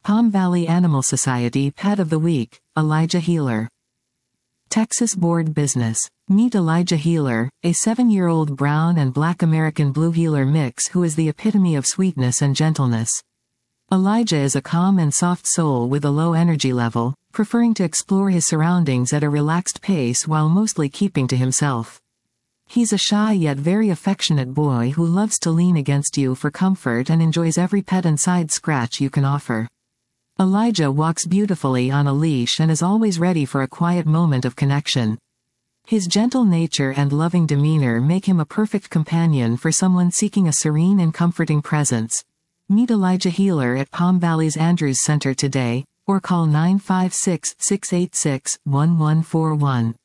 Palm Valley Animal Society Pet of the Week, Elijah Healer. Texas Board Business. Meet Elijah Healer, a 7-year-old brown and black American Blue Heeler mix who is the epitome of sweetness and gentleness. Elijah is a calm and soft soul with a low energy level, preferring to explore his surroundings at a relaxed pace while mostly keeping to himself. He's a shy yet very affectionate boy who loves to lean against you for comfort and enjoys every pet and side scratch you can offer. Elijah walks beautifully on a leash and is always ready for a quiet moment of connection. His gentle nature and loving demeanor make him a perfect companion for someone seeking a serene and comforting presence. Meet Elijah Healer at Palm Valley's Andrews Center today, or call 956-686-1141.